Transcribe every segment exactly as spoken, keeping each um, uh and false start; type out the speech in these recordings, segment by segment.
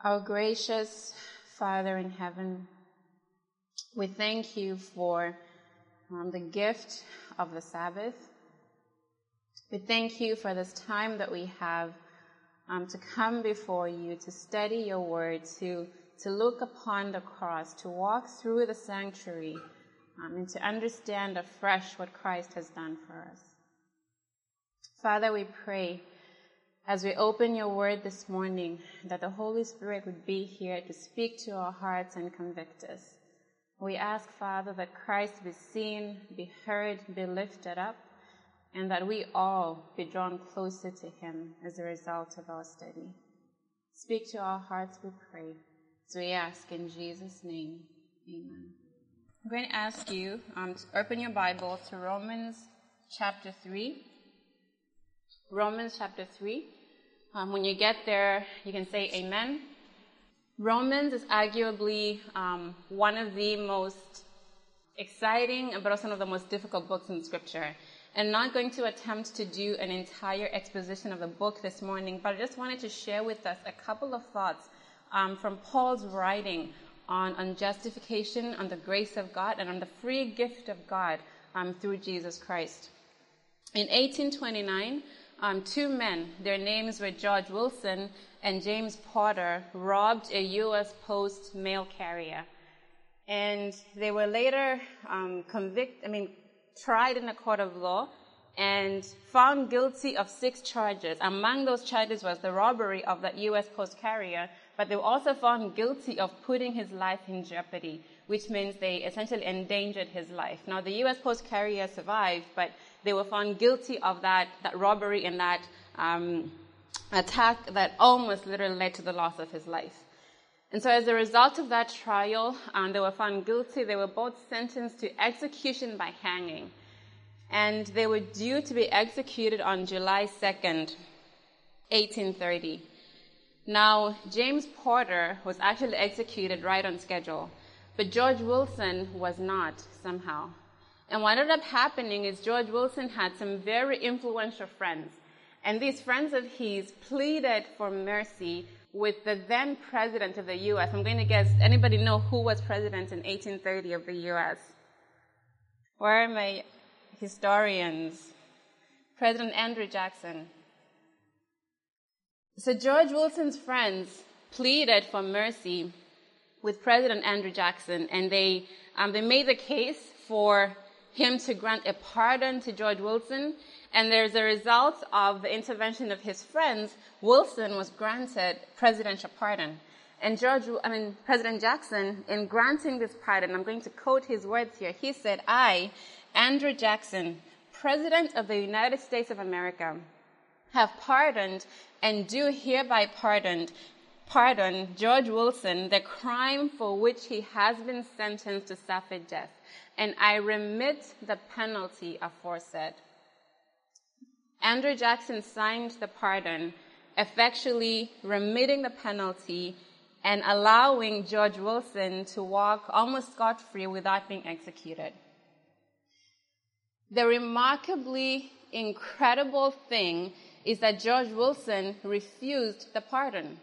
Our gracious Father in heaven, we thank you for um, the gift of the Sabbath. We thank you for this time that we have um, to come before you, to study your word, to, to look upon the cross, to walk through the sanctuary, um, and to understand afresh what Christ has done for us. Father, we pray as we open your word this morning that the Holy Spirit would be here to speak to our hearts and convict us. We ask, Father, that Christ be seen, be heard, be lifted up, and that we all be drawn closer to him as a result of our study. Speak to our hearts, we pray. So we ask in Jesus' name, amen. I'm going to ask you um, to open your Bible to Romans chapter three. Romans chapter three. Um, when you get there, you can say amen. Romans is arguably um, one of the most exciting but also one of the most difficult books in Scripture. I'm not going to attempt to do an entire exposition of the book this morning, but I just wanted to share with us a couple of thoughts um, from Paul's writing on, on justification, on the grace of God, and on the free gift of God um, through Jesus Christ. In eighteen twenty-nine, um, two men, their names were George Wilson and James Porter, robbed a U S Post mail carrier. And they were later um, convicted, I mean, tried in a court of law and found guilty of six charges. Among those charges was the robbery of that U S Post carrier, but they were also found guilty of putting his life in jeopardy, which means they essentially endangered his life. Now, the U S Post carrier survived, but they were found guilty of that, that robbery and that um, attack that almost literally led to the loss of his life. And so as a result of that trial, um, they were found guilty. They were both sentenced to execution by hanging. And they were due to be executed on July second, eighteen thirty. Now, James Porter was actually executed right on schedule, but George Wilson was not somehow. And what ended up happening is George Wilson had some very influential friends. And these friends of his pleaded for mercy with the then president of the U S. I'm going to guess, anybody know who was president in eighteen thirty of the U S? Where are my historians? President Andrew Jackson. So George Wilson's friends pleaded for mercy with President Andrew Jackson, and they um, they made the case for him to grant a pardon to George Wilson. And there's a result of the intervention of his friends, Wilson was granted presidential pardon. And George, I mean, President Jackson, in granting this pardon, I'm going to quote his words here. He said, "I, Andrew Jackson, President of the United States of America, have pardoned and do hereby pardon, pardon George Wilson the crime for which he has been sentenced to suffer death. And I remit the penalty aforesaid." Andrew Jackson signed the pardon, effectually remitting the penalty and allowing George Wilson to walk almost scot-free without being executed. The remarkably incredible thing is that George Wilson refused the pardon.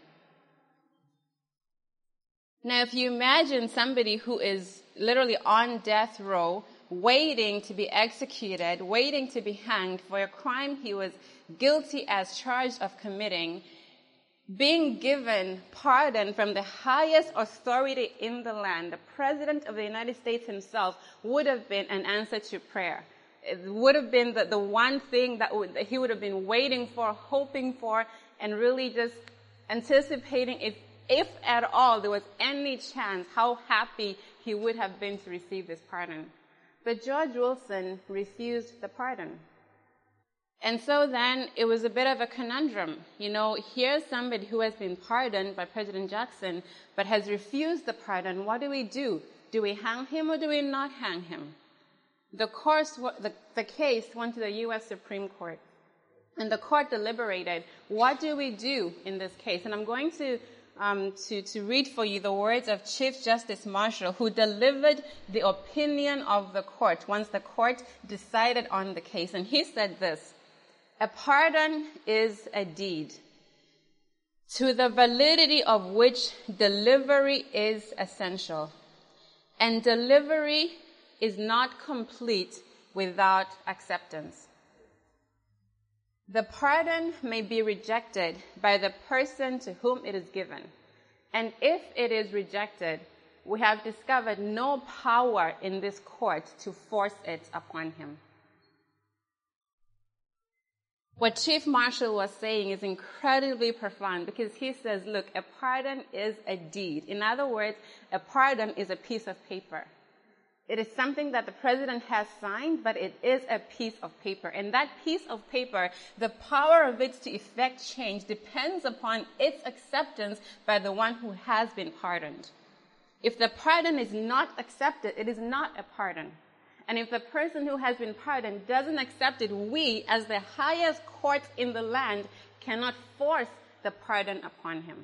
Now, if you imagine somebody who is literally on death row, waiting to be executed, waiting to be hanged for a crime he was guilty as charged of committing, being given pardon from the highest authority in the land, the President of the United States himself, would have been an answer to prayer. It would have been the, the one thing that, would, that he would have been waiting for, hoping for, and really just anticipating if, if at all there was any chance, how happy he would have been to receive this pardon. But George Wilson refused the pardon. And so then it was a bit of a conundrum. You know, here's somebody who has been pardoned by President Jackson, but has refused the pardon. What do we do? Do we hang him or do we not hang him? The, course, the, the case went to the U S Supreme Court. And the court deliberated, what do we do in this case? And I'm going to Um, to, to read for you the words of Chief Justice Marshall, who delivered the opinion of the court once the court decided on the case. And he said this: "A pardon is a deed. to the validity of which delivery is essential. And delivery is not complete without acceptance. The pardon may be rejected by the person to whom it is given. And if it is rejected, we have discovered no power in this court to force it upon him. What Chief Marshall was saying is incredibly profound, because he says, look, a pardon is a deed. In other words, a pardon is a piece of paper. It is something that the president has signed, but it is a piece of paper. And that piece of paper, the power of it to effect change depends upon its acceptance by the one who has been pardoned. If the pardon is not accepted, it is not a pardon. And if the person who has been pardoned doesn't accept it, we, as the highest court in the land, cannot force the pardon upon him.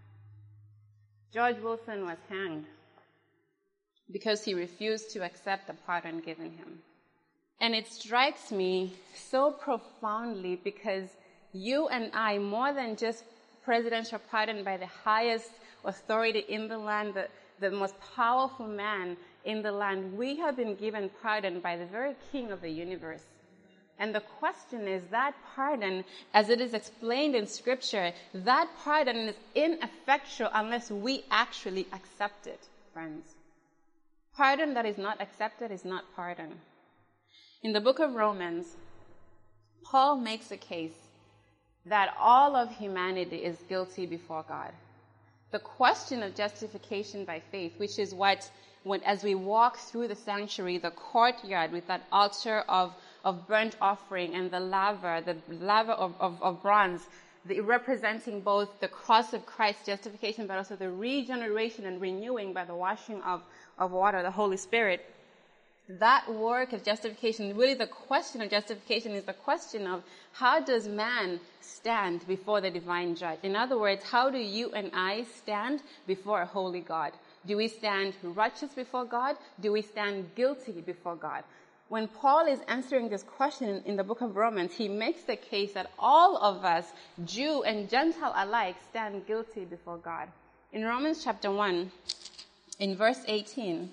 George Wilson was hanged because he refused to accept the pardon given him. And it strikes me so profoundly, because you and I, more than just presidential pardon by the highest authority in the land, the, the most powerful man in the land, we have been given pardon by the very King of the universe. And the question is, that pardon, as it is explained in Scripture, that pardon is ineffectual unless we actually accept it, friends. Pardon that is not accepted is not pardon. In the book of Romans, Paul makes a case that all of humanity is guilty before God. The question of justification by faith, which is what, when as we walk through the sanctuary, the courtyard with that altar of, of burnt offering and the laver, the laver of, of, of bronze, the, representing both the cross of Christ's justification, but also the regeneration and renewing by the washing of, of water, the Holy Spirit. That work of justification, really the question of justification is the question of how does man stand before the divine judge? In other words, how do you and I stand before a holy God? Do we stand righteous before God? Do we stand guilty before God? When Paul is answering this question in the book of Romans, he makes the case that all of us, Jew and Gentile alike, stand guilty before God. In Romans chapter one, in verse eighteen,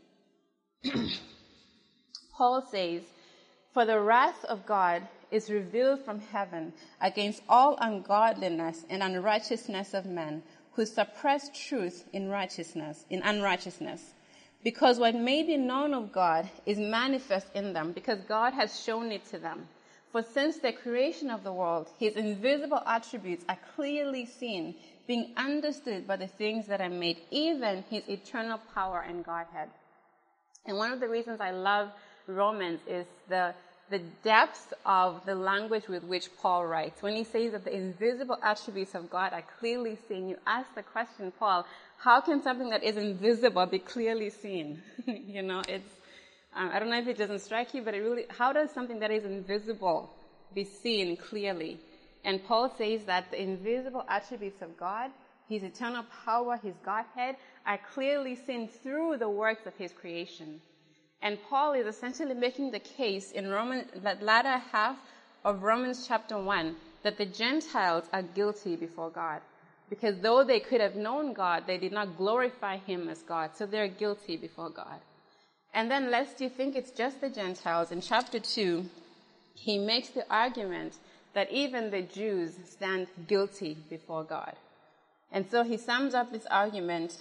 Paul says, "For the wrath of God is revealed from heaven against all ungodliness and unrighteousness of men, who suppress truth in righteousness, in unrighteousness. Because what may be known of God is manifest in them, because God has shown it to them. For since the creation of the world, his invisible attributes are clearly seen, being understood by the things that are made, even his eternal power and Godhead." And one of the reasons I love Romans is the the depth of the language with which Paul writes. When he says that the invisible attributes of God are clearly seen, you ask the question, Paul, how can something that is invisible be clearly seen? you know, it's, um, I don't know if it doesn't strike you, but it really, how does something that is invisible be seen clearly? And Paul says that the invisible attributes of God, his eternal power, his Godhead, are clearly seen through the works of his creation. And Paul is essentially making the case in Roman, that latter half of Romans chapter one, that the Gentiles are guilty before God. Because though they could have known God, they did not glorify him as God. So they're guilty before God. And then, lest you think it's just the Gentiles, in chapter two, he makes the argument that even the Jews stand guilty before God. And so he sums up this argument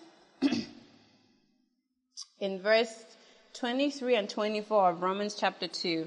in verse twenty-three and twenty-four of Romans chapter two.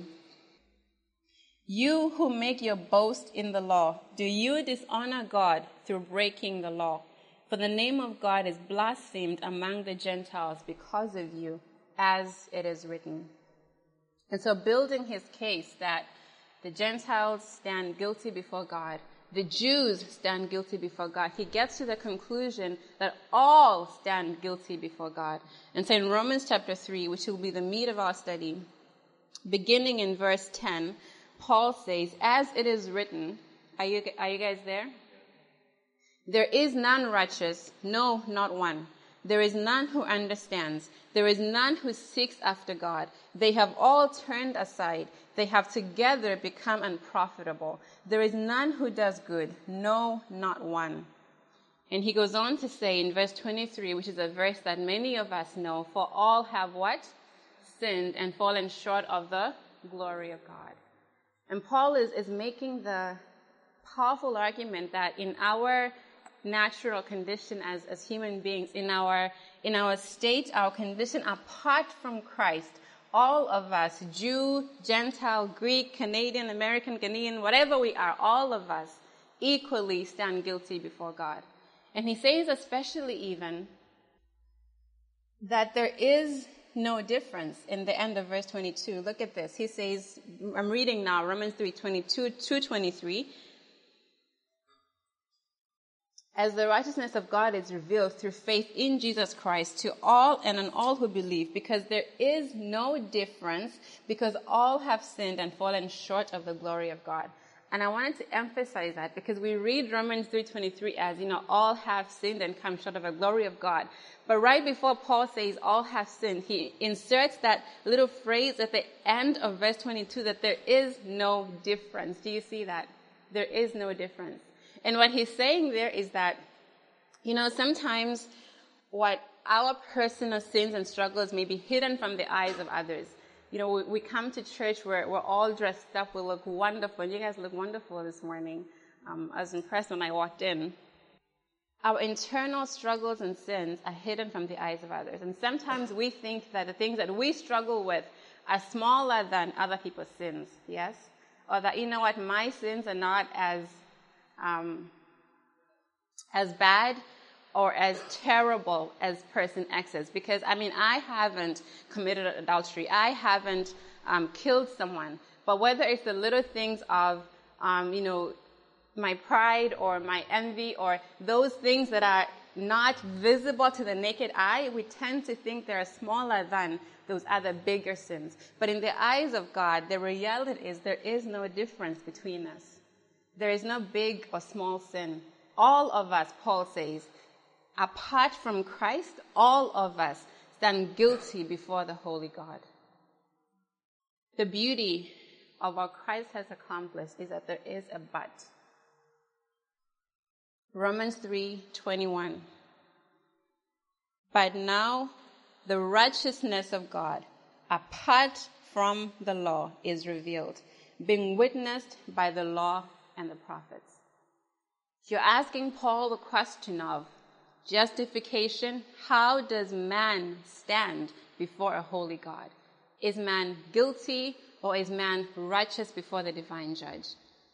"You who make your boast in the law, do you dishonor God through breaking the law? For the name of God is blasphemed among the Gentiles because of you, as it is written." And so, building his case that the Gentiles stand guilty before God, the Jews stand guilty before God, he gets to the conclusion that all stand guilty before God. And so in Romans chapter three, which will be the meat of our study, beginning in verse ten, Paul says, "As it is written," are you, are you guys there? "There is none righteous, no, not one. There is none who understands. There is none who seeks after God. They have all turned aside. They have together become unprofitable. There is none who does good, no, not one." And he goes on to say in verse twenty-three, which is a verse that many of us know, for all have what? Sinned and fallen short of the glory of God. And Paul is, is making the powerful argument that in our natural condition as, as human beings, in our, in our state, our condition apart from Christ, all of us, Jew, Gentile, Greek, Canadian, American, Ghanaian, whatever we are, all of us equally stand guilty before God. And he says especially even that there is no difference in the end of verse twenty-two. Look at this. He says, I'm reading now, Romans three twenty-two to twenty-three. As the righteousness of God is revealed through faith in Jesus Christ to all and on all who believe, because there is no difference, because all have sinned and fallen short of the glory of God. And I wanted to emphasize that because we read Romans three twenty-three as, you know, all have sinned and come short of the glory of God. But right before Paul says all have sinned, he inserts that little phrase at the end of verse twenty-two that there is no difference. Do you see that? There is no difference. And what he's saying there is that, you know, sometimes what our personal sins and struggles may be hidden from the eyes of others. You know, we, we come to church where we're all dressed up, we look wonderful. You guys look wonderful this morning. Um, I was impressed when I walked in. Our internal struggles and sins are hidden from the eyes of others. And sometimes we think that the things that we struggle with are smaller than other people's sins, yes? Or that, you know what, my sins are not as Um, as bad or as terrible as person X's. Because, I mean, I haven't committed adultery. I haven't um, killed someone. But whether it's the little things of, um, you know, my pride or my envy or those things that are not visible to the naked eye, we tend to think they're smaller than those other bigger sins. But in the eyes of God, the reality is there is no difference between us. There is no big or small sin. All of us, Paul says, apart from Christ, all of us stand guilty before the holy God. The beauty of what Christ has accomplished is that there is a but. Romans three twenty-one. But now the righteousness of God, apart from the law, is revealed, being witnessed by the law and the prophets. You're asking Paul the question of justification. How does man stand before a holy God? Is man guilty or is man righteous before the divine judge?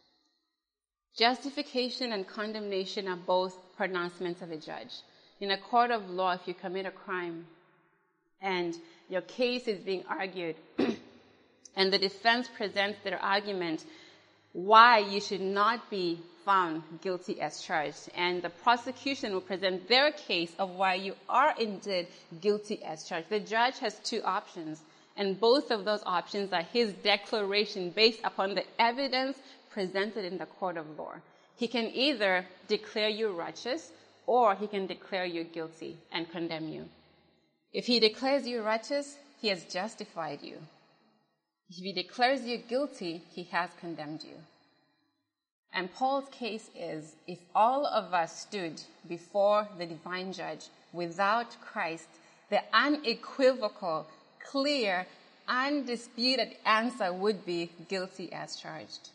Justification and condemnation are both pronouncements of a judge. In a court of law, if you commit a crime and your case is being argued and the defense presents their argument why you should not be found guilty as charged. And the prosecution will present their case of why you are indeed guilty as charged. The judge has two options, and both of those options are his declaration based upon the evidence presented in the court of law. He can either declare you righteous or he can declare you guilty and condemn you. If he declares you righteous, he has justified you. If he declares you guilty, he has condemned you. And Paul's case is, if all of us stood before the divine judge without Christ, the unequivocal, clear, undisputed answer would be guilty as charged.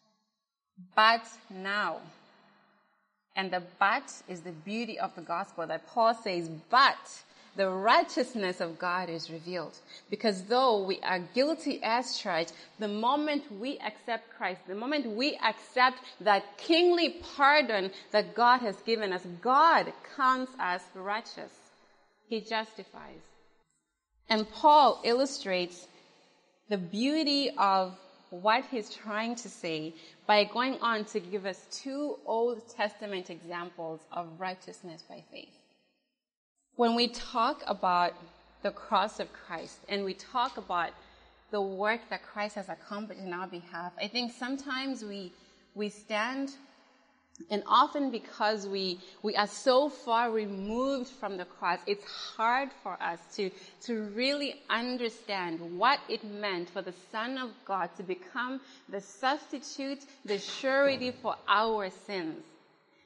But now, and the but is the beauty of the gospel that Paul says, but the righteousness of God is revealed. Because though we are guilty as charged, the moment we accept Christ, the moment we accept that kingly pardon that God has given us, God counts us righteous. He justifies. And Paul illustrates the beauty of what he's trying to say by going on to give us two Old Testament examples of righteousness by faith. When we talk about the cross of Christ and we talk about the work that Christ has accomplished in our behalf, I think sometimes we we stand, and often because we we are so far removed from the cross, it's hard for us to to really understand what it meant for the Son of God to become the substitute, the surety for our sins.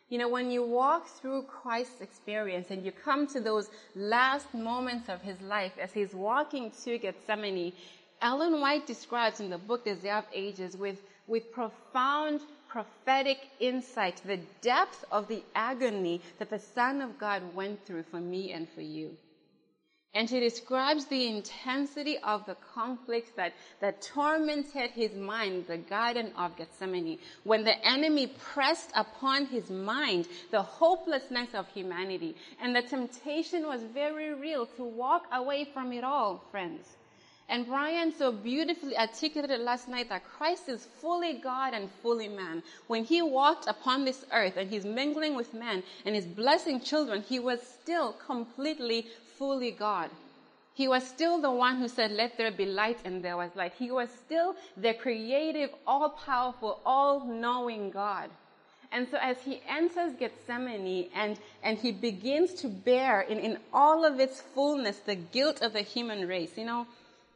You know, when you walk through Christ's experience and you come to those last moments of his life as he's walking to Gethsemane, Ellen White describes in the book Desire of Ages with, with profound prophetic insight the depth of the agony that the Son of God went through for me and for you. And she describes the intensity of the conflict that, that tormented his mind in the Garden of Gethsemane. When the enemy pressed upon his mind the hopelessness of humanity. And the temptation was very real to walk away from it all, friends. And Brian so beautifully articulated last night that Christ is fully God and fully man. When he walked upon this earth and he's mingling with men and he's blessing children, he was still completely fully God. He was still the one who said, let there be light, and there was light. He was still the creative, all-powerful, all-knowing God. And so as he enters Gethsemane and, and he begins to bear in, in all of its fullness the guilt of the human race, you know,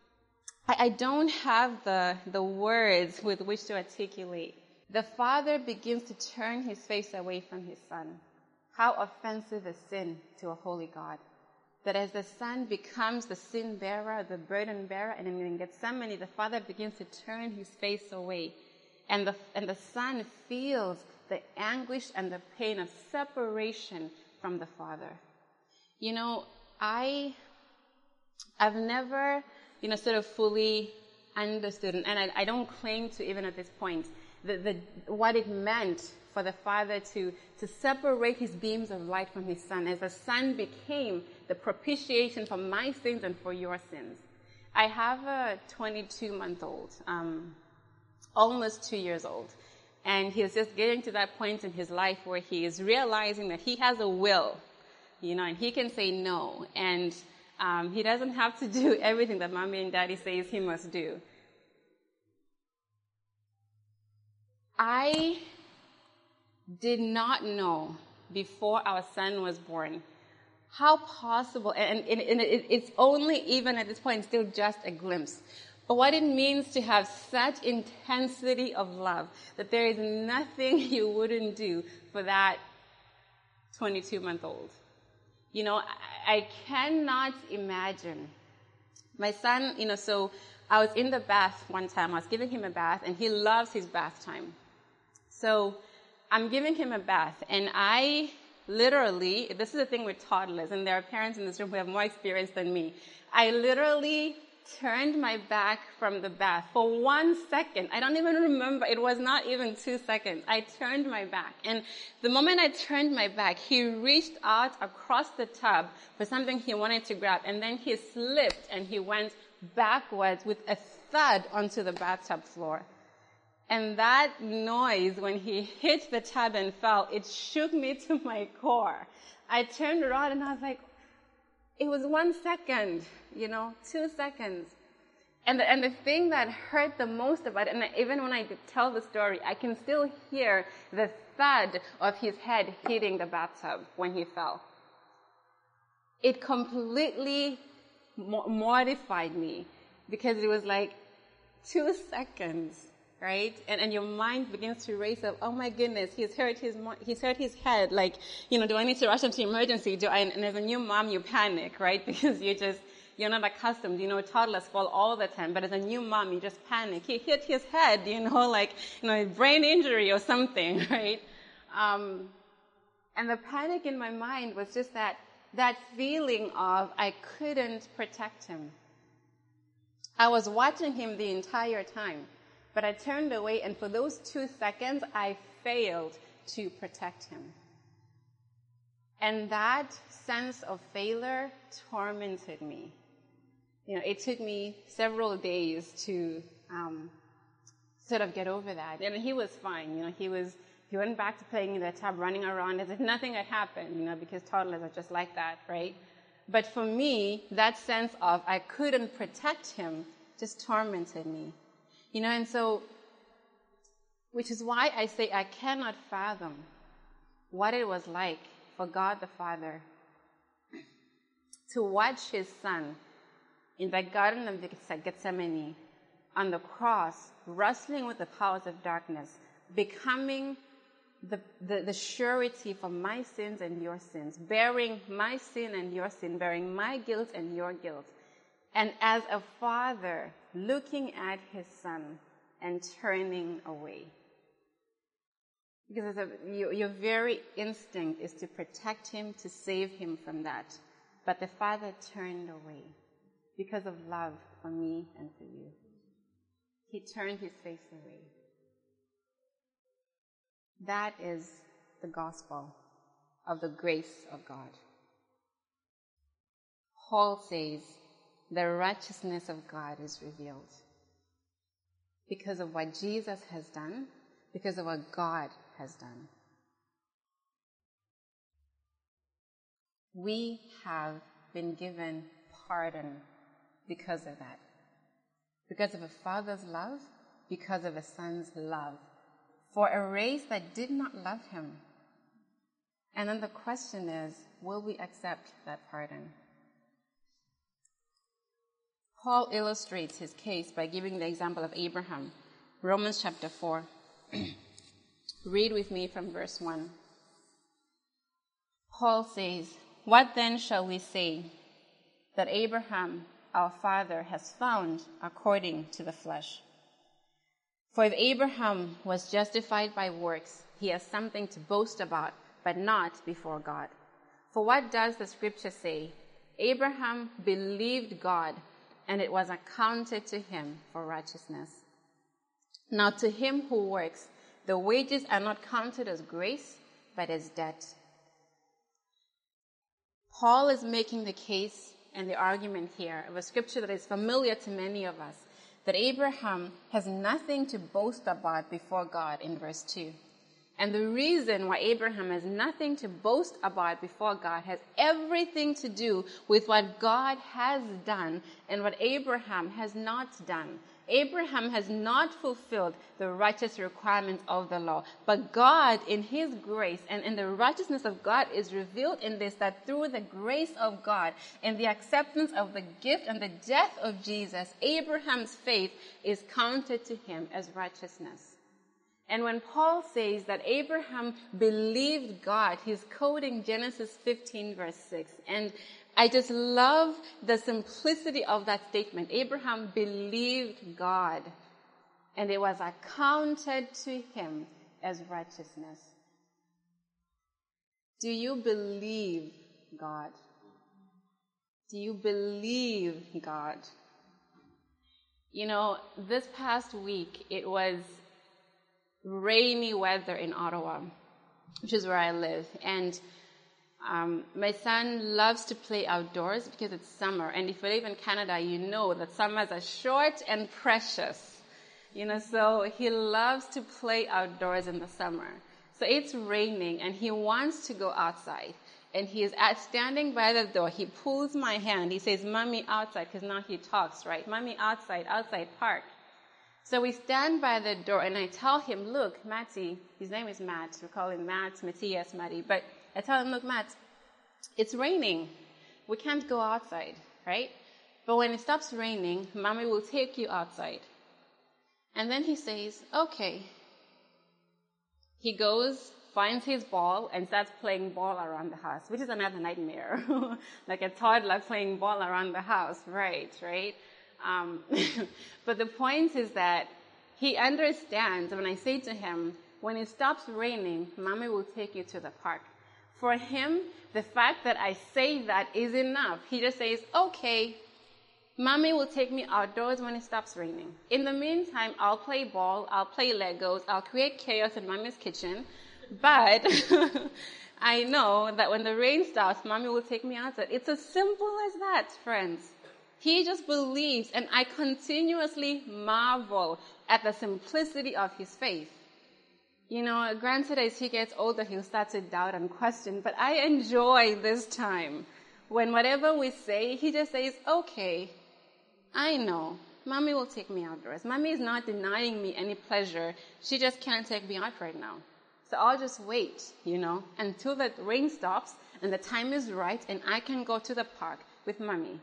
I, I don't have the, the words with which to articulate. The Father begins to turn his face away from his Son. How offensive is sin to a holy God. That as the Son becomes the sin bearer, the burden bearer, and in Gethsemane, the Father begins to turn his face away. And the, and the Son feels the anguish and the pain of separation from the Father. You know, I, I've never, you know, sort of fully understood, and I, I don't claim to even at this point, the, the, what it meant for the Father to, to separate his beams of light from his Son, as the Son became the propitiation for my sins and for your sins. I have a twenty-two-month-old, um, almost two years old, and he's just getting to that point in his life where he is realizing that he has a will, you know, and he can say no, and um, he doesn't have to do everything that mommy and daddy says he must do. I did not know before our son was born how possible, and, and, and it, it's only even at this point still just a glimpse, but what it means to have such intensity of love that there is nothing you wouldn't do for that twenty-two-month-old. You know, I, I cannot imagine. My son, you know, so I was in the bath one time. I was giving him a bath, and he loves his bath time. So I'm giving him a bath, and I literally, this is the thing with toddlers, and there are parents in this room who have more experience than me. I literally turned my back from the bath for one second. I don't even remember. It was not even two seconds. I turned my back. And the moment I turned my back, he reached out across the tub for something he wanted to grab, and then he slipped and he went backwards with a thud onto the bathtub floor. And that noise, when he hit the tub and fell, it shook me to my core. I turned around and I was like, it was one second, you know, two seconds. And the, and the thing that hurt the most about it, and even when I tell the story, I can still hear the thud of his head hitting the bathtub when he fell. It completely mortified me because it was like two seconds. Right? And, and your mind begins to race up, oh my goodness, he's hurt his, he's hurt his head. Like, you know, do I need to rush into emergency? Do I, and as a new mom, you panic, right? Because you just, you're not accustomed. You know, toddlers fall all the time. But as a new mom, you just panic. He hit his head, you know, like, you know, brain injury or something, right? Um, and the panic in my mind was just that, that feeling of I couldn't protect him. I was watching him the entire time. But I turned away, and for those two seconds, I failed to protect him. And that sense of failure tormented me. You know, it took me several days to um, sort of get over that. And he was fine. You know, he was he went back to playing in the tub, running around as if nothing had happened. You know, because toddlers are just like that, right? But for me, that sense of I couldn't protect him just tormented me. You know, and so, which is why I say I cannot fathom what it was like for God the Father to watch his son in the Garden of Gethsemane on the cross, wrestling with the powers of darkness, becoming the, the, the surety for my sins and your sins, bearing my sin and your sin, bearing my guilt and your guilt. And as a father looking at his son and turning away. Because as a, your, your very instinct is to protect him, to save him from that. But the father turned away because of love for me and for you. He turned his face away. That is the gospel of the grace of God. Paul says the righteousness of God is revealed because of what Jesus has done, because of what God has done. We have been given pardon because of that. Because of a father's love, because of a son's love, for a race that did not love him. And then the question is, will we accept that pardon? Paul illustrates his case by giving the example of Abraham. Romans chapter four. Read with me from verse one. Paul says, "What then shall we say that Abraham, our father, has found according to the flesh? For if Abraham was justified by works, he has something to boast about, but not before God. For what does the scripture say? Abraham believed God, and it was accounted to him for righteousness. Now to him who works, the wages are not counted as grace, but as debt." Paul is making the case and the argument here of a scripture that is familiar to many of us, that Abraham has nothing to boast about before God in verse two. And the reason why Abraham has nothing to boast about before God has everything to do with what God has done and what Abraham has not done. Abraham has not fulfilled the righteous requirements of the law, but God, in his grace and in the righteousness of God, is revealed in this, that through the grace of God and the acceptance of the gift and the death of Jesus, Abraham's faith is counted to him as righteousness. And when Paul says that Abraham believed God, he's quoting Genesis fifteen verse six. And I just love the simplicity of that statement. Abraham believed God, and it was accounted to him as righteousness. Do you believe God? Do you believe God? You know, this past week, it was rainy weather in Ottawa, which is where I live. And um, my son loves to play outdoors because it's summer. And if you live in Canada, you know that summers are short and precious. You know, so he loves to play outdoors in the summer. So it's raining and he wants to go outside. And he is at standing by the door. He pulls my hand. He says, "Mommy, outside," because now he talks, right? "Mommy, outside, outside, park." So we stand by the door, and I tell him, "Look, Matty," his name is Matt. We call him Matt, Matthias, Matty. But I tell him, "Look, Matt, it's raining. We can't go outside, right? But when it stops raining, Mommy will take you outside." And then he says, "Okay." He goes, finds his ball, and starts playing ball around the house, which is another nightmare. Like a toddler playing ball around the house, right, right? Um, but the point is that he understands when I say to him, when it stops raining, Mommy will take you to the park. For him, the fact that I say that is enough. He just says, "Okay, Mommy will take me outdoors when it stops raining. In the meantime, I'll play ball, I'll play Legos, I'll create chaos in Mommy's kitchen. But I know that when the rain stops, Mommy will take me outside." It's as simple as that, friends. He just believes, and I continuously marvel at the simplicity of his faith. You know, granted, as he gets older, he'll start to doubt and question, but I enjoy this time when whatever we say, he just says, "Okay, I know. Mommy will take me outdoors. Mommy is not denying me any pleasure. She just can't take me out right now. So I'll just wait, you know, until the rain stops and the time is right and I can go to the park with Mommy."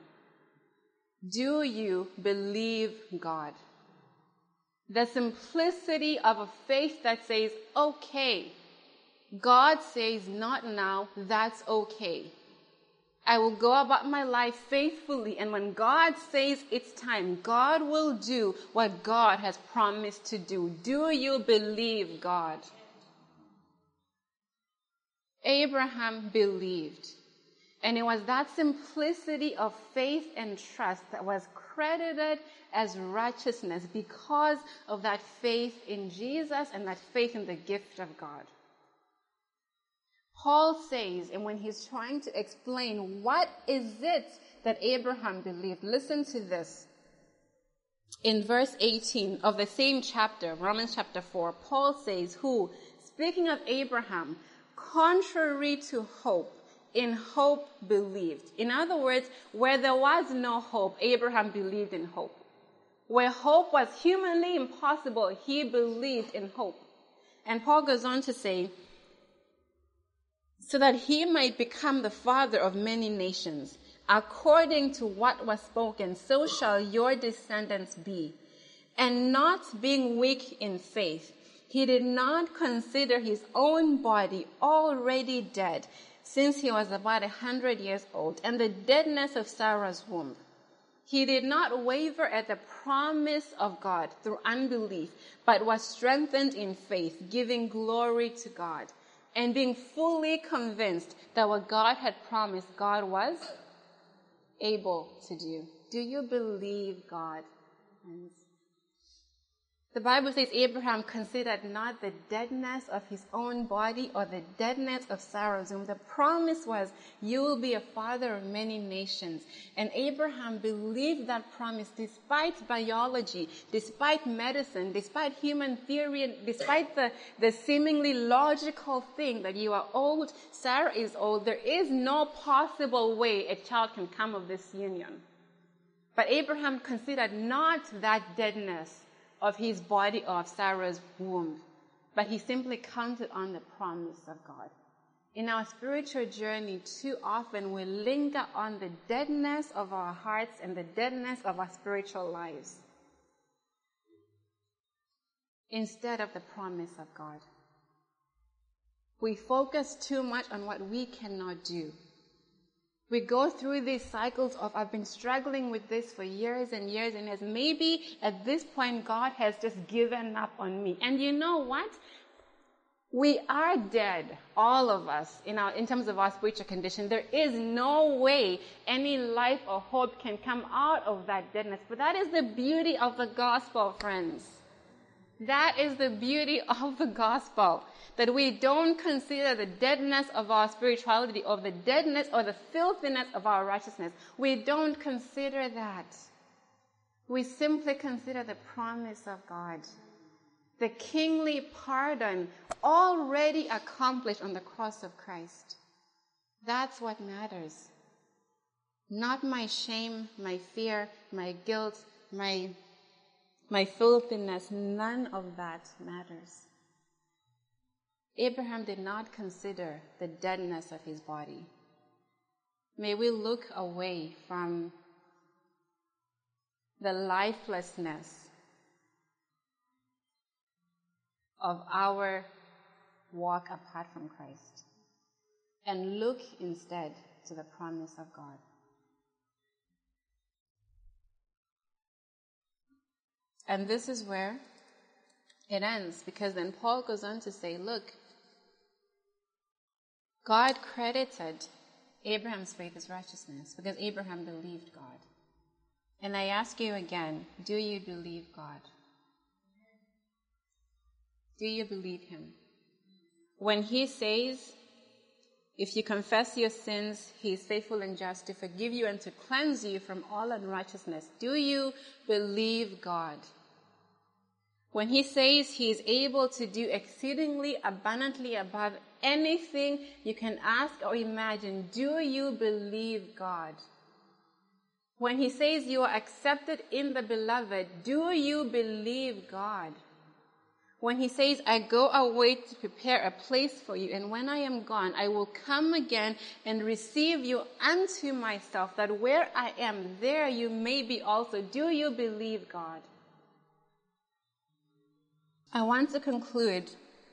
Do you believe God? The simplicity of a faith that says, "Okay, God says, not now, that's okay. I will go about my life faithfully, and when God says it's time, God will do what God has promised to do. Do you believe God? Abraham believed. And it was that simplicity of faith and trust that was credited as righteousness because of that faith in Jesus and that faith in the gift of God. Paul says, and when he's trying to explain what is it that Abraham believed, listen to this. In verse eighteen of the same chapter, Romans chapter four, Paul says, who, speaking of Abraham, contrary to hope, in hope believed. In other words, where there was no hope, Abraham believed in hope. Where hope was humanly impossible, he believed in hope. And Paul goes on to say, so that he might become the father of many nations, according to what was spoken, so shall your descendants be. And not being weak in faith, he did not consider his own body already dead, since he was about a hundred years old, and the deadness of Sarah's womb. He did not waver at the promise of God through unbelief, but was strengthened in faith, giving glory to God, and being fully convinced that what God had promised, God was able to do. Do you believe God? The Bible says Abraham considered not the deadness of his own body or the deadness of Sarah's womb. The promise was, you will be a father of many nations. And Abraham believed that promise despite biology, despite medicine, despite human theory, and despite the, the seemingly logical thing that you are old, Sarah is old. There is no possible way a child can come of this union. But Abraham considered not that deadness of his body or of Sarah's womb, but he simply counted on the promise of God. In our spiritual journey, too often we linger on the deadness of our hearts and the deadness of our spiritual lives instead of the promise of God. We focus too much on what we cannot do. We go through these cycles of, I've been struggling with this for years and years and years. Maybe at this point, God has just given up on me. And you know what? We are dead, all of us, in our, in terms of our spiritual condition. There is no way any life or hope can come out of that deadness. But that is the beauty of the gospel, friends. That is the beauty of the gospel. That we don't consider the deadness of our spirituality or the deadness or the filthiness of our righteousness. We don't consider that. We simply consider the promise of God. The kingly pardon already accomplished on the cross of Christ. That's what matters. Not my shame, my fear, my guilt, my, my filthiness. None of that matters. Abraham did not consider the deadness of his body. May we look away from the lifelessness of our walk apart from Christ and look instead to the promise of God. And this is where it ends, because then Paul goes on to say, look, God credited Abraham's faith as righteousness because Abraham believed God. And I ask you again, do you believe God? Do you believe him? When he says, if you confess your sins, he is faithful and just to forgive you and to cleanse you from all unrighteousness. Do you believe God? When he says he is able to do exceedingly abundantly above anything you can ask or imagine, do you believe God? When he says you are accepted in the beloved, do you believe God? When he says, I go away to prepare a place for you, and when I am gone, I will come again and receive you unto myself, that where I am, there you may be also. Do you believe God? I want to conclude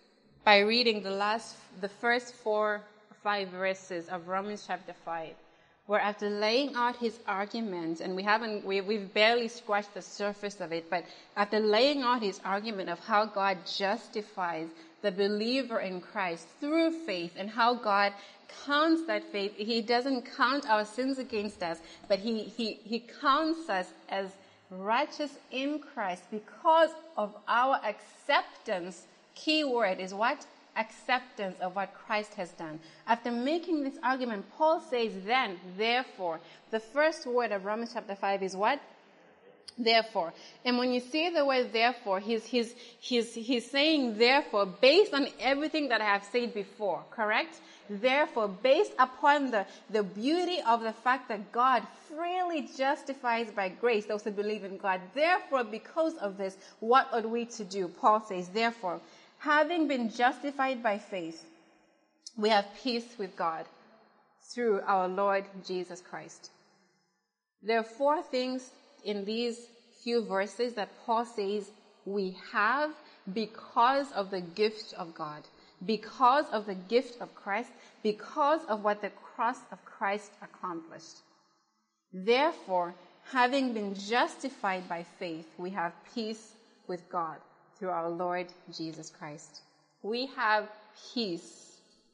by reading the last, the first four, five verses of Romans chapter five, where after laying out his argument, and we haven't, we, we've barely scratched the surface of it, but after laying out his argument of how God justifies the believer in Christ through faith and how God counts that faith, he doesn't count our sins against us, but he, he, he counts us as righteous in Christ because of our acceptance. Key word is what? Acceptance of what Christ has done. After making this argument, Paul says then, therefore. The first word of Romans chapter five is what? Therefore. And when you see the word therefore, he's, he's, he's, he's saying therefore based on everything that I have said before, correct? Therefore, based upon the, the beauty of the fact that God freely justifies by grace those who believe in God. Therefore, because of this, what ought we to do? Paul says, therefore, having been justified by faith, we have peace with God through our Lord Jesus Christ. There are four things in these few verses that Paul says we have because of the gift of God, because of the gift of Christ, because of what the cross of Christ accomplished. Therefore, having been justified by faith, we have peace with God through our Lord Jesus Christ. We have peace.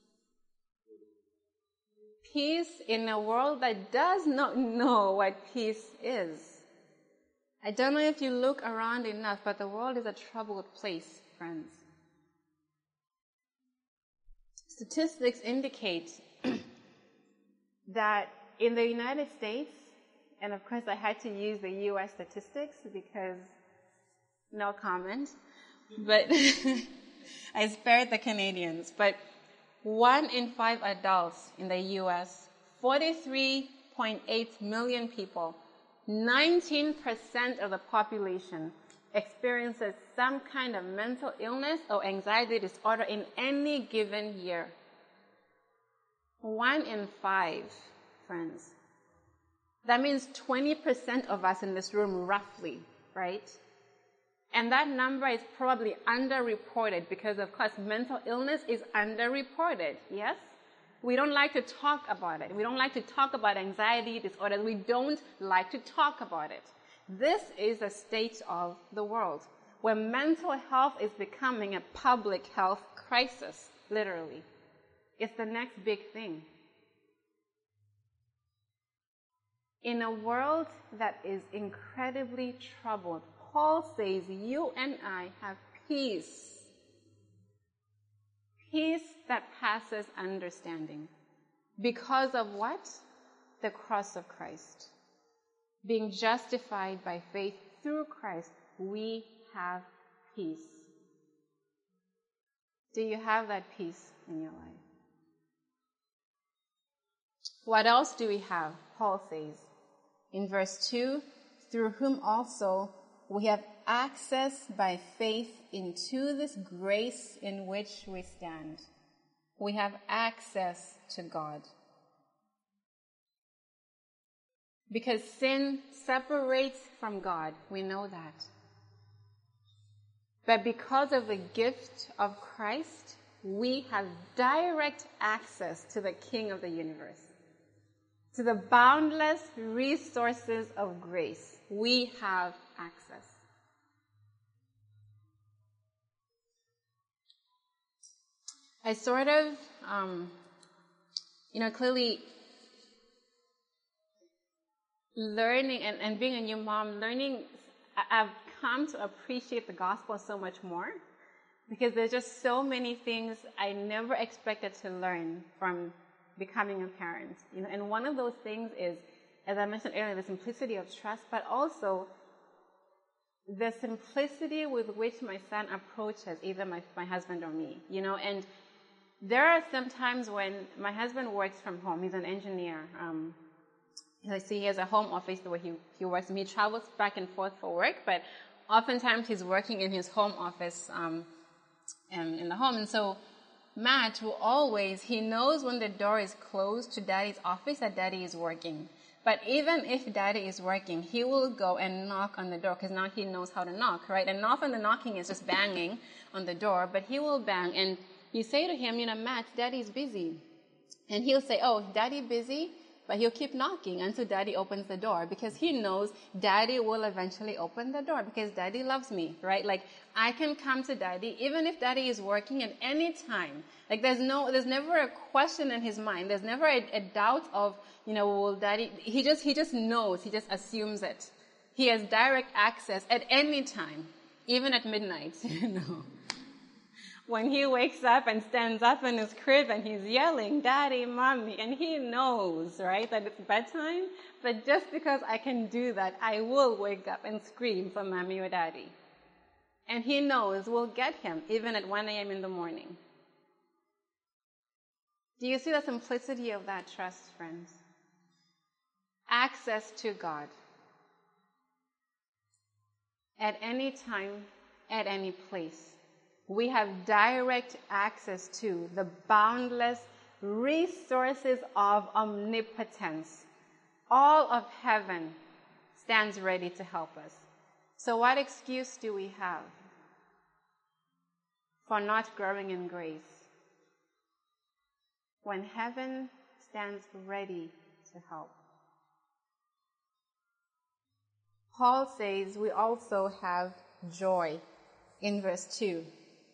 Peace in a world that does not know what peace is. I don't know if you look around enough, but the world is a troubled place, friends. Statistics indicate that in the United States, and of course I had to use the U S statistics because no comment, but I spared the Canadians. But one in five adults in the U S, forty-three point eight million people, nineteen percent of the population experiences some kind of mental illness or anxiety disorder in any given year. One in five, friends. That means twenty percent of us in this room, roughly, right? And that number is probably underreported because, of course, mental illness is underreported, yes? We don't like to talk about it. We don't like to talk about anxiety disorders. We don't like to talk about it. This is the state of the world, where mental health is becoming a public health crisis, literally. It's the next big thing. In a world that is incredibly troubled, Paul says you and I have peace. Peace that passes understanding. Because of what? The cross of Christ. Being justified by faith through Christ, we have peace. Do you have that peace in your life? What else do we have? Paul says in verse two, through whom also we have access by faith into this grace in which we stand. We have access to God. Because sin separates from God, we know that. But because of the gift of Christ, we have direct access to the King of the universe, to the boundless resources of grace. We have access. I sort of, um, you know, clearly learning and, and being a new mom, learning, I've come to appreciate the gospel so much more because there's just so many things I never expected to learn from becoming a parent. You know, and one of those things is, as I mentioned earlier, the simplicity of trust, but also the simplicity with which my son approaches either my, my husband or me. You know, and there are some times when my husband works from home. He's an engineer. Um, I see he has a home office where he, he works, and he travels back and forth for work, but oftentimes he's working in his home office um, and in the home. And so Matt will always, he knows when the door is closed to Daddy's office that Daddy is working. But even if Daddy is working, he will go and knock on the door because now he knows how to knock, right? And often the knocking is just banging on the door, but he will bang. And you say to him, you know, Matt, Daddy's busy. And he'll say, oh, Daddy busy? But he'll keep knocking until Daddy opens the door, because he knows Daddy will eventually open the door because Daddy loves me, right? Like, I can come to Daddy even if Daddy is working at any time. Like, there's no, there's never a question in his mind. There's never a, a doubt of, you know, will Daddy, he just, he just knows, he just assumes it. He has direct access at any time, even at midnight, you know. When he wakes up and stands up in his crib and he's yelling, Daddy, Mommy, and he knows, right, that it's bedtime, but just because I can do that, I will wake up and scream for Mommy or Daddy. And he knows we'll get him even at one a.m. in the morning. Do you see the simplicity of that trust, friends? Access to God. At any time, at any place. We have direct access to the boundless resources of omnipotence. All of heaven stands ready to help us. So what excuse do we have for not growing in grace when heaven stands ready to help? Paul says we also have joy in verse two.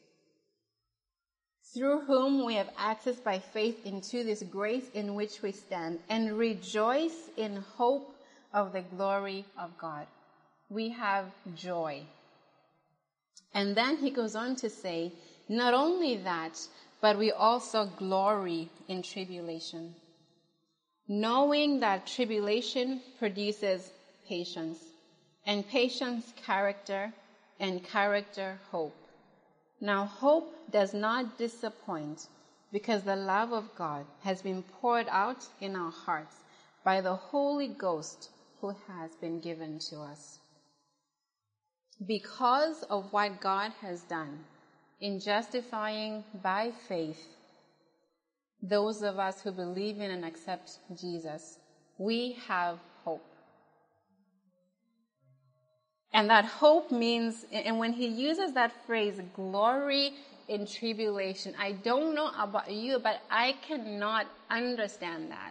Through whom we have access by faith into this grace in which we stand, and rejoice in hope of the glory of God. We have joy. And then he goes on to say, not only that, but we also glory in tribulation, knowing that tribulation produces patience, and patience character, and character hope. Now, hope does not disappoint, because the love of God has been poured out in our hearts by the Holy Ghost who has been given to us. Because of what God has done in justifying by faith those of us who believe in and accept Jesus, we have hope. And that hope means, and when he uses that phrase, glory in tribulation, I don't know about you, but I cannot understand that.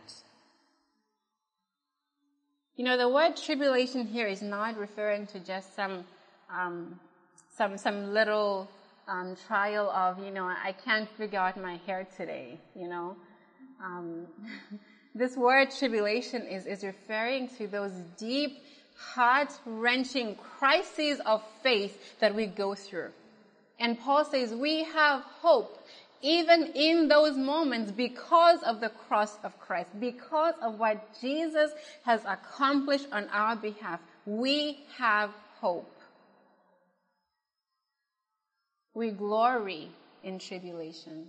You know, the word tribulation here is not referring to just some, um, some, some little um, trial of, you know, I can't figure out my hair today, you know. Um, this word tribulation is, is referring to those deep, heart-wrenching crises of faith that we go through. And Paul says we have hope even in those moments because of the cross of Christ, because of what Jesus has accomplished on our behalf. We have hope. We glory in tribulation.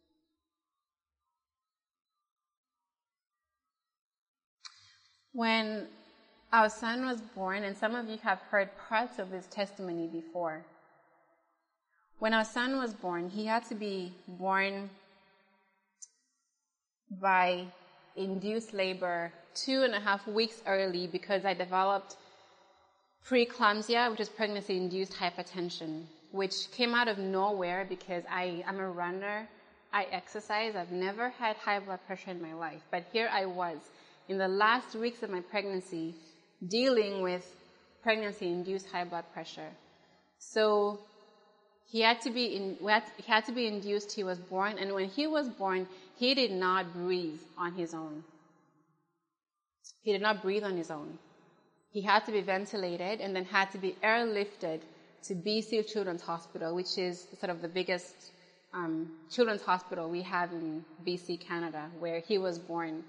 When our son was born, and some of you have heard parts of his testimony before. When our son was born, he had to be born by induced labor two and a half weeks early because I developed preeclampsia, which is pregnancy-induced hypertension, which came out of nowhere because I am a runner. I exercise. I've never had high blood pressure in my life. But here I was in the last weeks of my pregnancy dealing with pregnancy-induced high blood pressure. So he had to be in, he had to be induced. He was born, and when he was born, he did not breathe on his own. He did not breathe on his own. He had to be ventilated and then had to be airlifted to B C Children's Hospital, which is sort of the biggest um, children's hospital we have in B C, Canada, where he was born.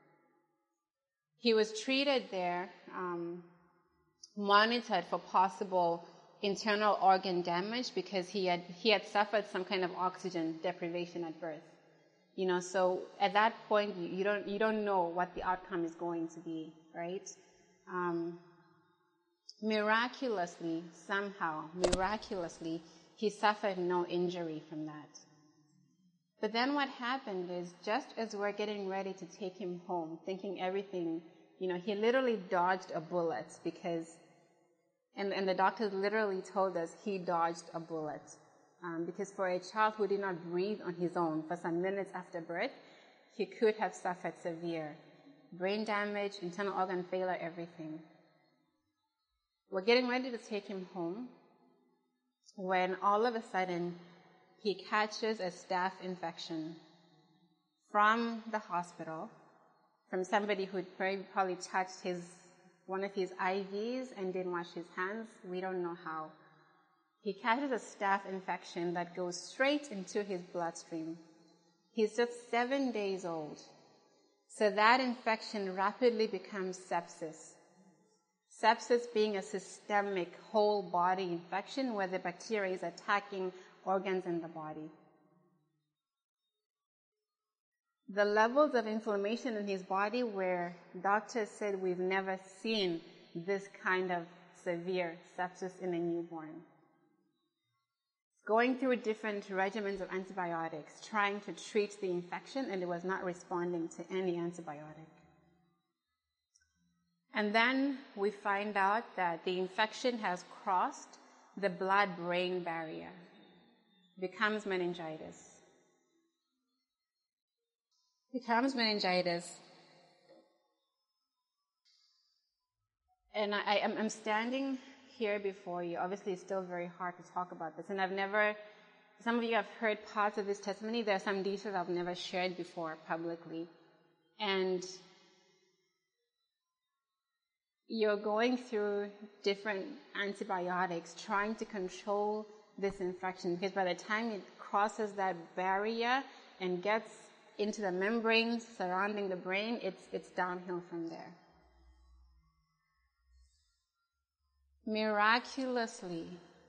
He was treated there, um, monitored for possible internal organ damage because he had he had suffered some kind of oxygen deprivation at birth. You know, so at that point you, you don't you don't know what the outcome is going to be, right? Um, miraculously, somehow, miraculously, he suffered no injury from that. But then what happened is, just as we're getting ready to take him home, thinking everything, you know, he literally dodged a bullet because, and, and the doctors literally told us he dodged a bullet. Um, because for a child who did not breathe on his own for some minutes after birth, he could have suffered severe brain damage, internal organ failure, everything. We're getting ready to take him home when all of a sudden he catches a staph infection from the hospital, from somebody who'd probably touched his one of his I Vs and didn't wash his hands. We don't know how. He catches a staph infection that goes straight into his bloodstream. He's just seven days old. So that infection rapidly becomes sepsis. Sepsis being a systemic whole body infection where the bacteria is attacking organs in the body. The levels of inflammation in his body where doctors said we've never seen this kind of severe sepsis in a newborn. Going through different regimens of antibiotics, trying to treat the infection, and it was not responding to any antibiotic. And then we find out that the infection has crossed the blood-brain barrier, becomes meningitis. Becomes meningitis. And I, I'm, I'm standing here before you. Obviously, it's still very hard to talk about this. And I've never, some of you have heard parts of this testimony. There are some details I've never shared before publicly. And you're going through different antibiotics, trying to control this infection, because by the time it crosses that barrier and gets into the membranes surrounding the brain, it's, it's downhill from there. Miraculously,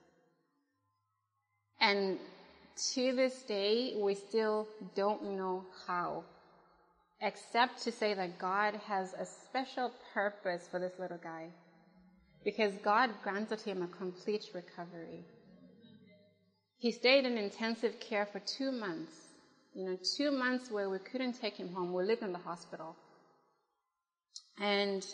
and to this day, we still don't know how, except to say that God has a special purpose for this little guy, because God granted him a complete recovery. He stayed in intensive care for two months. You know, two months where we couldn't take him home. We lived in the hospital. And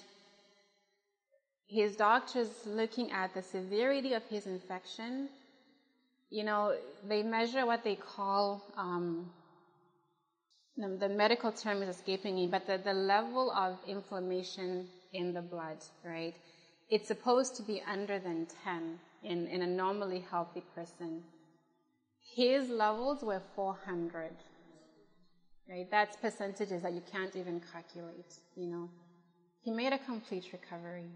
his doctors, looking at the severity of his infection, you know, they measure what they call, um, the, the medical term is escaping me, but the, the level of inflammation in the blood, right? It's supposed to be under than ten in, in a normally healthy person. His levels were four hundred, right? That's percentages that you can't even calculate, you know. He made a complete recovery.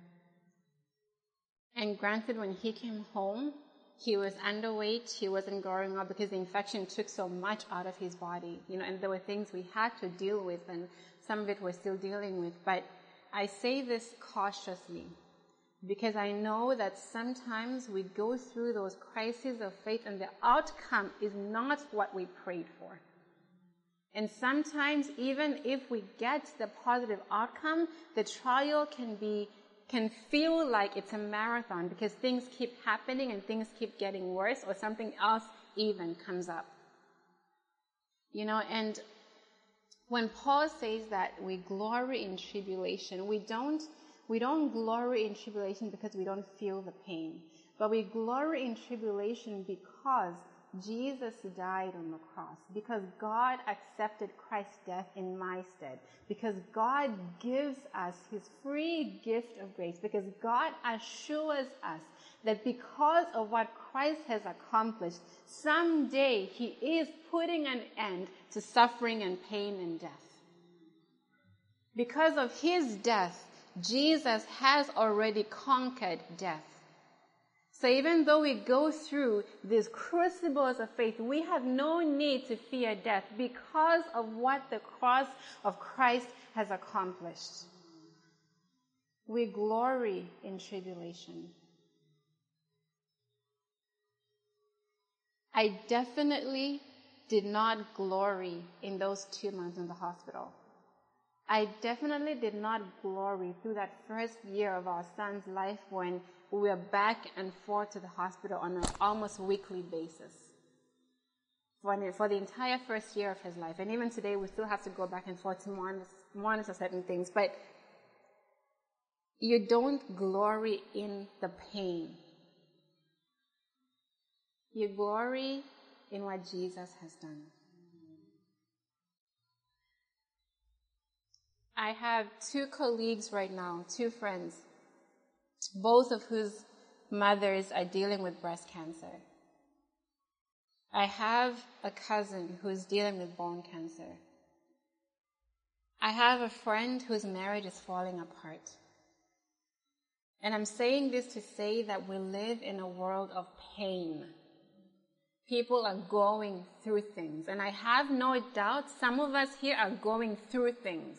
And granted, when he came home, he was underweight, he wasn't growing up because the infection took so much out of his body, you know, and there were things we had to deal with, and some of it we're still dealing with. But I say this cautiously, because I know that sometimes we go through those crises of faith and the outcome is not what we prayed for. And sometimes even if we get the positive outcome, the trial can be, can feel like it's a marathon because things keep happening and things keep getting worse, or something else even comes up. You know, and when Paul says that we glory in tribulation, we don't We don't glory in tribulation because we don't feel the pain, but we glory in tribulation because Jesus died on the cross, because God accepted Christ's death in my stead, because God gives us his free gift of grace, because God assures us that because of what Christ has accomplished, someday he is putting an end to suffering and pain and death. Because of his death, Jesus has already conquered death. So even though we go through these crucibles of faith, we have no need to fear death because of what the cross of Christ has accomplished. We glory in tribulation. I definitely did not glory in those two months in the hospital. I definitely did not glory through that first year of our son's life when we were back and forth to the hospital on an almost weekly basis for, for the entire first year of his life. And even today, we still have to go back and forth to monitor, monitor certain things. But you don't glory in the pain. You glory in what Jesus has done. I have two colleagues right now, two friends, both of whose mothers are dealing with breast cancer. I have a cousin who's dealing with bone cancer. I have a friend whose marriage is falling apart. And I'm saying this to say that we live in a world of pain. People are going through things. And I have no doubt some of us here are going through things.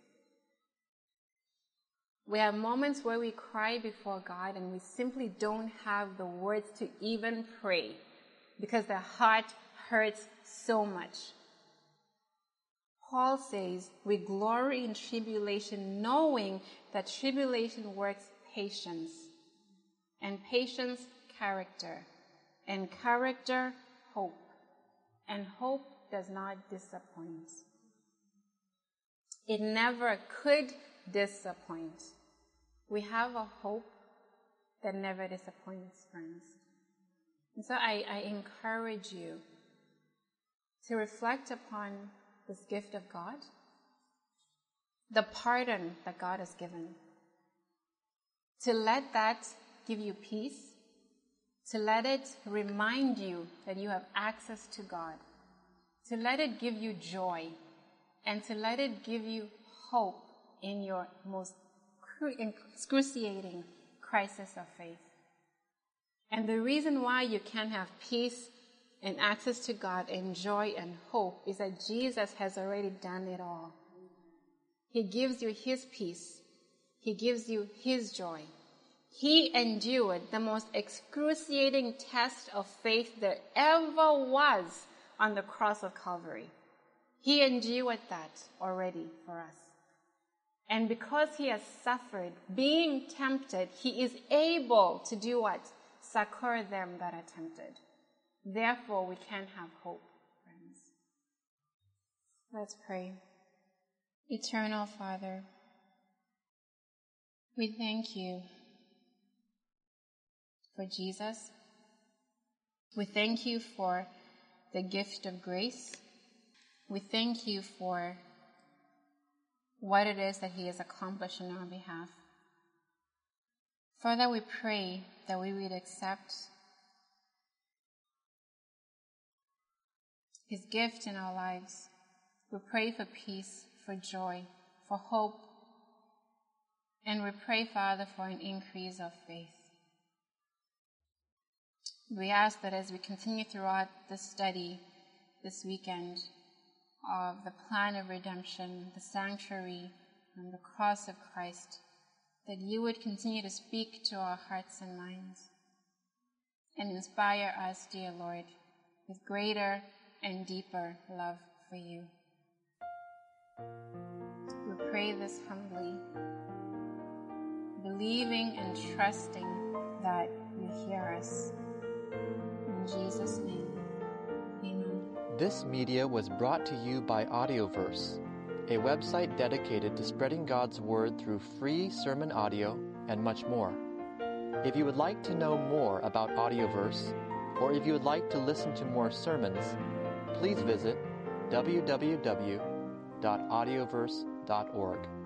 We have moments where we cry before God and we simply don't have the words to even pray because the heart hurts so much. Paul says, we glory in tribulation, knowing that tribulation works patience, and patience, character, and character, hope, and hope does not disappoint. It never could disappoint. We have a hope that never disappoints, friends. And so I, I encourage you to reflect upon this gift of God, the pardon that God has given, to let that give you peace, to let it remind you that you have access to God, to let it give you joy, and to let it give you hope in your most excruciating crisis of faith. And the reason why you can have peace and access to God and joy and hope is that Jesus has already done it all. He gives you his peace. He gives you his joy. He endured the most excruciating test of faith there ever was on the cross of Calvary. He endured that already for us. And because he has suffered, being tempted, he is able to do what? Succor them that are tempted. Therefore, we can have hope, friends. Let's pray. Eternal Father, we thank you for Jesus. We thank you for the gift of grace. We thank you for what it is that he has accomplished on our behalf. Father, we pray that we would accept his gift in our lives. We pray for peace, for joy, for hope. And we pray, Father, for an increase of faith. We ask that as we continue throughout this study this weekend of the plan of redemption, the sanctuary, and the cross of Christ, that you would continue to speak to our hearts and minds and inspire us, dear Lord, with greater and deeper love for you. We pray this humbly, believing and trusting that you hear us. In Jesus' name, amen. This media was brought to you by Audioverse, a website dedicated to spreading God's Word through free sermon audio and much more. If you would like to know more about Audioverse, or if you would like to listen to more sermons, please visit w w w dot audioverse dot org.